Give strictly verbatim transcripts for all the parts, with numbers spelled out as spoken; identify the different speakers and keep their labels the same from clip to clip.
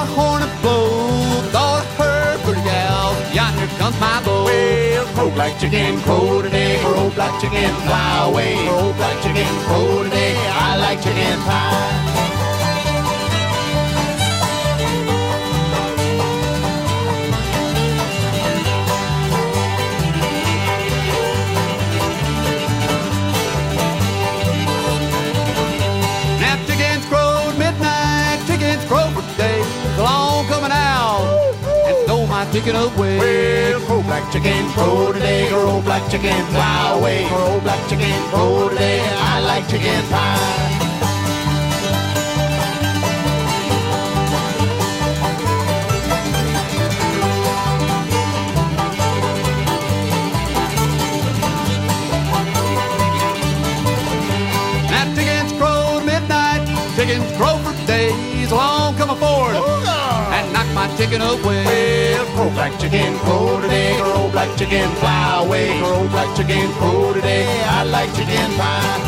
Speaker 1: the hornet blows, all her pretty gals, yonder comes my beau.
Speaker 2: Well, crow black chicken, crow today, crow black chicken, fly away. Crow black chicken, crow today, I like chicken pie.
Speaker 1: Chicken away.
Speaker 2: Well, crow black chicken, crow today, crow black chicken, fly away. Crow black chicken, crow today, I like chicken pie.
Speaker 1: Now chickens crow at midnight, chickens crow for days. Along come a Ford and knock my chicken away.
Speaker 2: Well, crow black chicken, crow today, crow black chicken, fly away. Crow black chicken, crow today, I like chicken pie.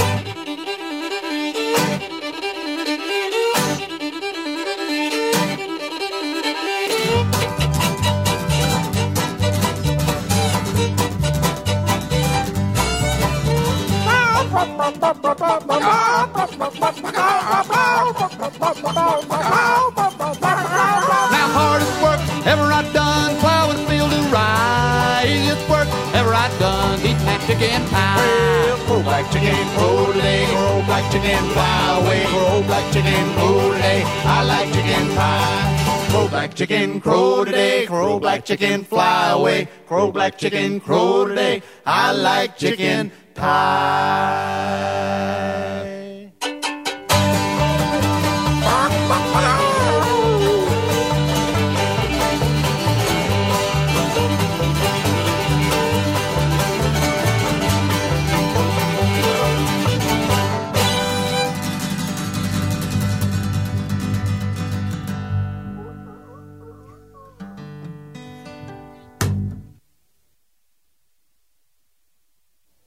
Speaker 1: Now hardest work ever I done, plowing a field of rye. Easiest work ever I done, eating that chicken pie.
Speaker 2: Well, crow black chicken, crow today, crow black chicken, fly away. Crow black chicken, crow today, I like chicken pie. Crow black chicken, crow today, crow black chicken, fly away. Crow black chicken, crow today, I like chicken pie.